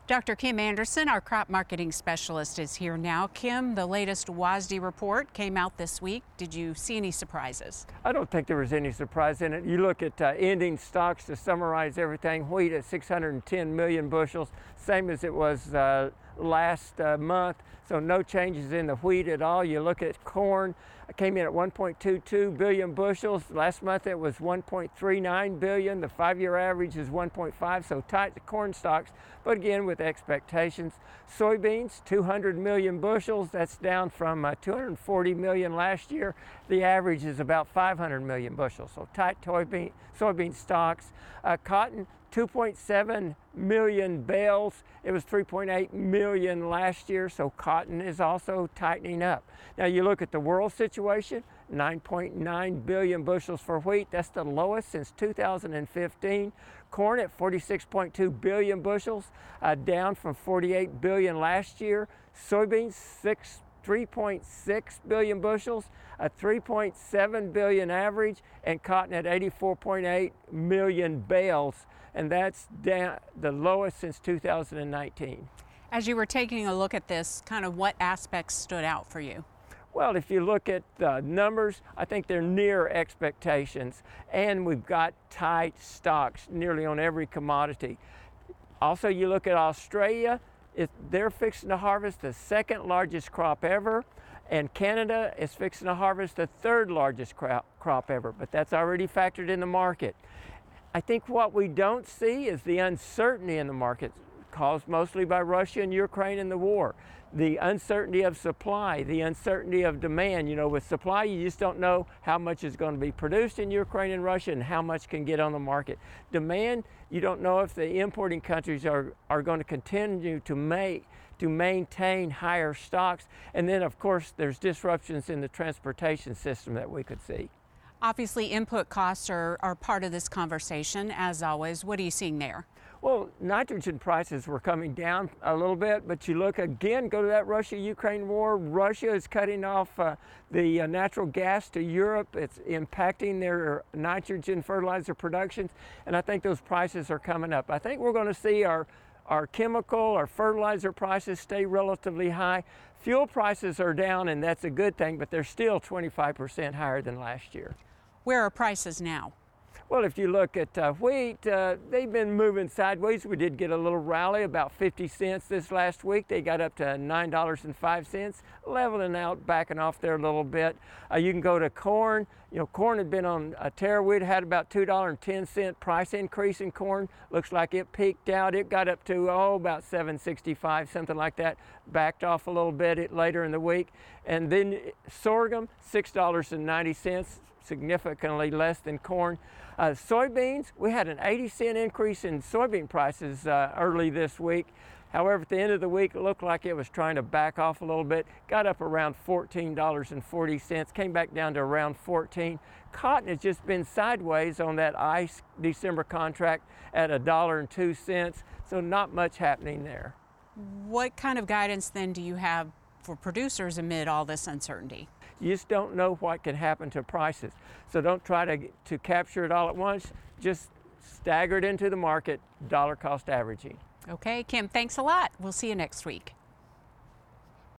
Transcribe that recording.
Dr. Kim Anderson, our crop marketing specialist, is here now. Kim, the latest WASDE report came out this week. Did you see any surprises? I don't think there was any surprise in it. You look at ending stocks to summarize everything. Wheat at 610 million bushels, same as it was last month. So no changes in the wheat at all. You look at corn, it came in at 1.22 billion bushels. Last month it was 1.39 billion. The 5-year average is 1.5, so tight to corn stocks, but again with expectations. Soybeans, 200 million bushels. That's down from 240 million last year. The average is about 500 million bushels, so tight soybean stocks. Cotton, 2.7 million bales. It was 3.8 million last year, so cotton is also tightening up. Now you look at the world situation, 9.9 billion bushels for wheat. That's the lowest since 2015. Corn at 46.2 billion bushels, down from 48 billion last year. Soybeans, 3.6 billion bushels, a 3.7 billion average, and cotton at 84.8 million bales, and that's down the lowest since 2019. As you were taking a look at this, kind of what aspects stood out for you? Well, if you look at the numbers, I think they're near expectations, and we've got tight stocks nearly on every commodity. Also, you look at Australia, they're fixing to harvest the second largest crop ever, and Canada is fixing to harvest the third largest crop ever, but that's already factored in the market. I think what we don't see is the uncertainty in the market caused mostly by Russia and Ukraine and the war. The uncertainty of supply, the uncertainty of demand. You know, with supply, you just don't know how much is going to be produced in Ukraine and Russia and how much can get on the market. Demand, you don't know if the importing countries are going to continue to maintain higher stocks. And then, of course, there's disruptions in the transportation system that we could see. Obviously, input costs are part of this conversation, as always. What are you seeing there? Well, nitrogen prices were coming down a little bit, but you look again, go to that Russia-Ukraine war. Russia is cutting off the natural gas to Europe. It's impacting their nitrogen fertilizer productions, and I think those prices are coming up. I think we're going to see our fertilizer prices stay relatively high. Fuel prices are down, and that's a good thing, but they're still 25% higher than last year. Where are prices now? Well, if you look at wheat, they've been moving sideways. We did get a little rally, about 50 cents this last week. They got up to $9.05, leveling out, backing off there a little bit. You can go to corn. You know, corn had been on a tear. We'd had about $2.10 price increase in corn. Looks like it peaked out. It got up to, about $7.65, something like that. Backed off a little bit later in the week. And then sorghum, $6.90. Significantly less than corn. Soybeans, we had an 80-cent increase in soybean prices early this week. However, at the end of the week, it looked like it was trying to back off a little bit. Got up around $14.40, came back down to around 14. Cotton has just been sideways on that ICE December contract at $1.02, so not much happening there. What kind of guidance then do you have for producers amid all this uncertainty? You just don't know what can happen to prices. So don't try to capture it all at once. Just stagger it into the market, dollar cost averaging. Okay, Kim, thanks a lot. We'll see you next week.